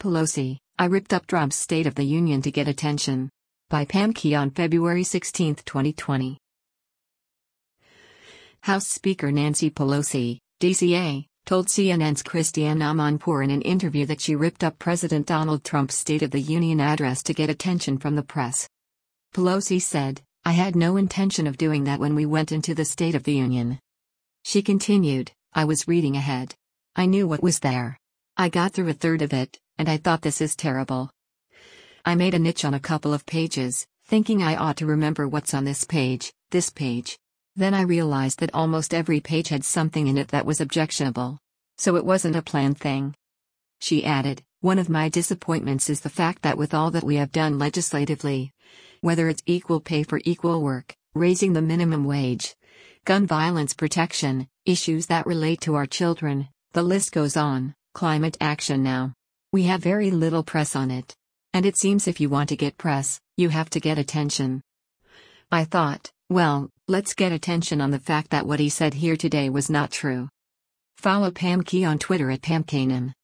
Pelosi, I ripped up Trump's State of the Union to get attention. By Pam Key on February 16, 2020. House Speaker Nancy Pelosi, DCA, told CNN's Christiane Amanpour in an interview that she ripped up President Donald Trump's State of the Union address to get attention from the press. Pelosi said, "I had no intention of doing that when we went into the State of the Union." She continued, "I was reading ahead. I knew what was there. I got through a third of it, and I thought this is terrible. I made a niche on a couple of pages, thinking I ought to remember what's on this page. Then I realized that almost every page had something in it that was objectionable. So it wasn't a planned thing." She added, "One of my disappointments is the fact that with all that we have done legislatively, whether it's equal pay for equal work, raising the minimum wage, gun violence protection, issues that relate to our children, the list goes on, climate action now. We have very little press on it. And it seems if you want to get press, you have to get attention." I thought, well, let's get attention on the fact that what he said here today was not true. Follow Pam Key on Twitter at PamKanan.